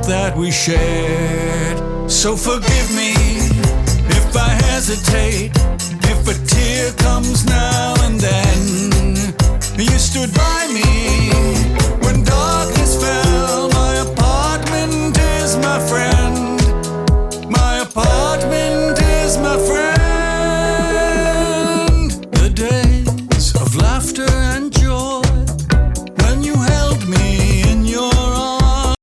that we shared. So forgive me if I hesitate, if a